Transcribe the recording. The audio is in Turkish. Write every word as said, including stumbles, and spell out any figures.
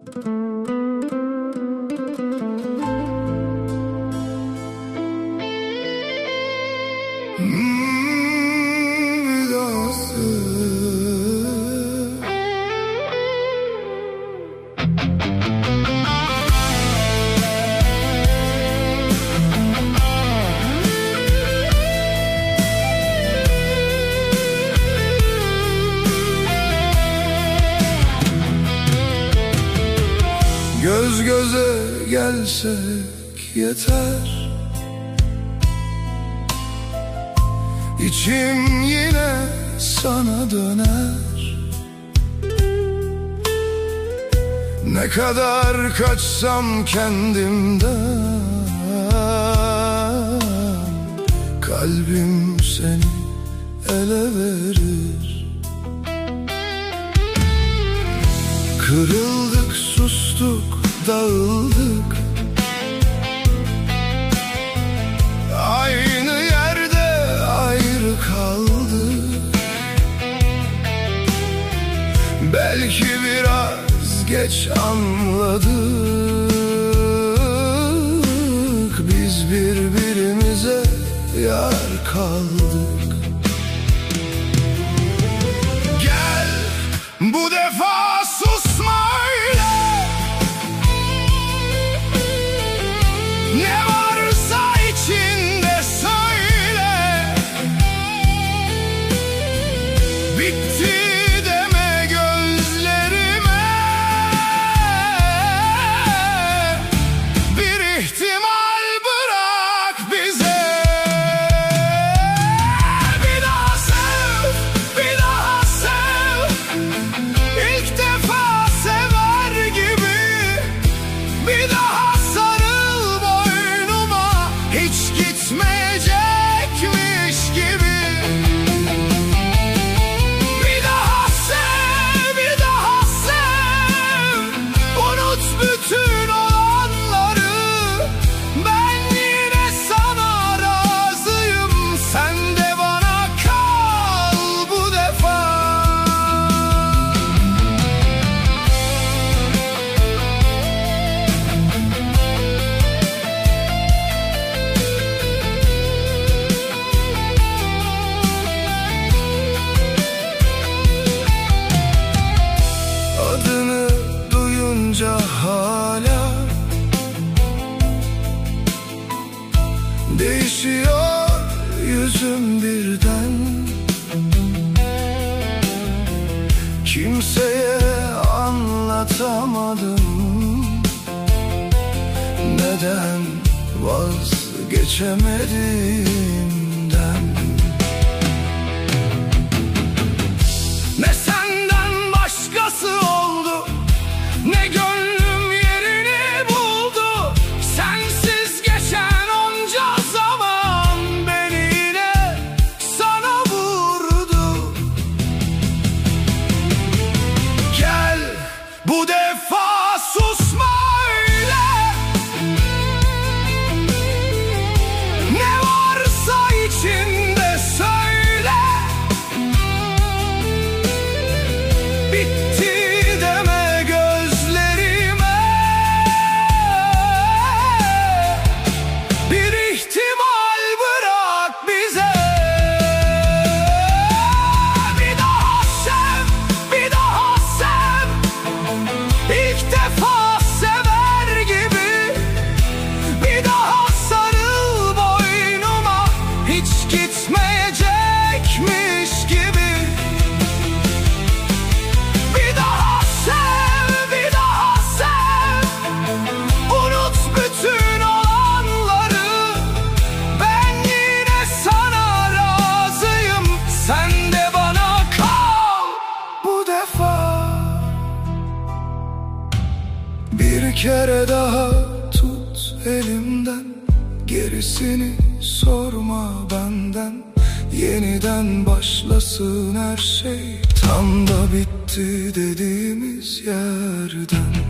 Göz göze gelsek yeter, İçim yine sana döner. Ne kadar kaçsam kendimden, kalbim seni ele verir. Kırıldık, sustuk, dağıldık, aynı yerde ayrı kaldık. Belki biraz geç anladık, biz birbirimize yar kaldık. Gel bu defa susma öyle, ne varsa içinde söyle. Bitti deme gözlerime, bir ihtimal bırak bize. Bir daha sev, bir daha sev, İlk defa sever gibi. Bir daha sarıl boynuma, hiç gitmeyecekmiş gibi. Bir daha sev, bir daha sev, unut bütün olanları. Ben yine sana razıyım, sen de bana kal bu defa. Adını duyunca hala değişiyor yüzüm birden. Kimseye anlatamadım neden vazgeçemediğimden. Ne senden başkası oldu, ne gönlüm yerini buldu. Sensiz geçen onca zaman beni yine sana vurdu. Gel bu defa susma öyle, ne varsa içinde söyle. Bitti deme gözlerime, bir ihtimal bırak bize. Bir daha sev, bir daha sev, İlk defa sever gibi. Bir daha sarıl boynuma, hiç gitmeyecekmiş gibi. Bir daha sev, bir daha sev, unut bütün olanları. Ben yine sana razıyım, sen de bana kal bu defa. Bir kere daha tut elimden, gerisini sorma benden. Yeniden başlasın her şey, tam da bitti dediğimiz yerden.